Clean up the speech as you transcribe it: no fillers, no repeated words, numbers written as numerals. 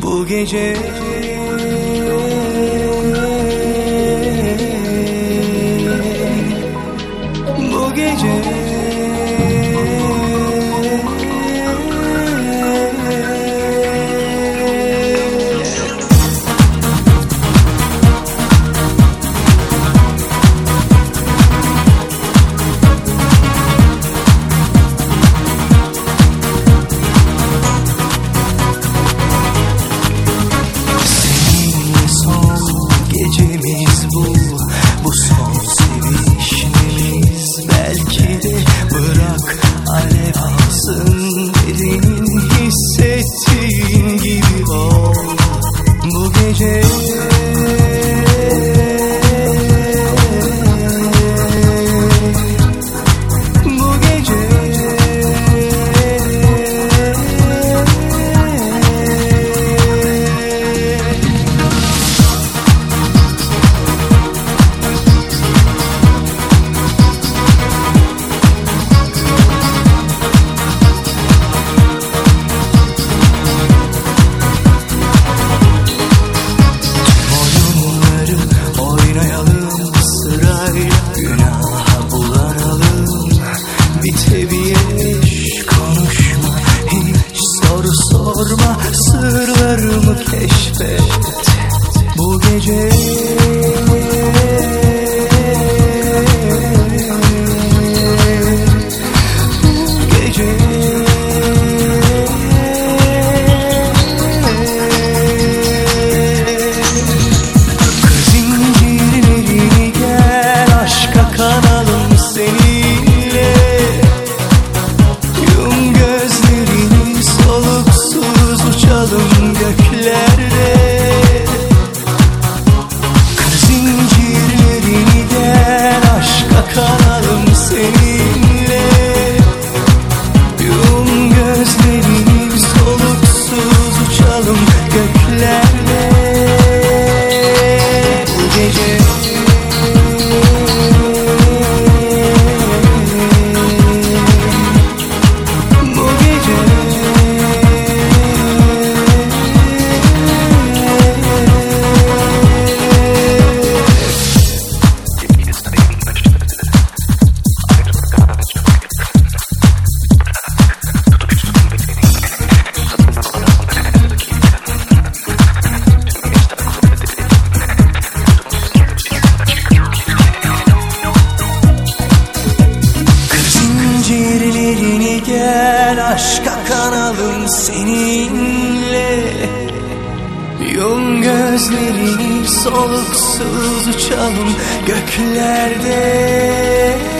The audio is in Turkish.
bu gece. Bu gece gecemiz bu son sevişimiz. Belki de bırak alev alsın, derin hissettiğin gibi ol bu gece. Konuşma, hiç soru sorma, sırlarımı keşfet bu gece. Bu gece kır zincirlerini, gel aşka kanalım seninle. Uçalım göklerde, kır zincirlerini, gel aşka kanalım seninle. Yum gözlerini, soluksuz uçalım göklerde bu gece. Zincirlerini, gel aşka kanalım seninle. Yum gözlerini, soluksuz uçalım göklerde.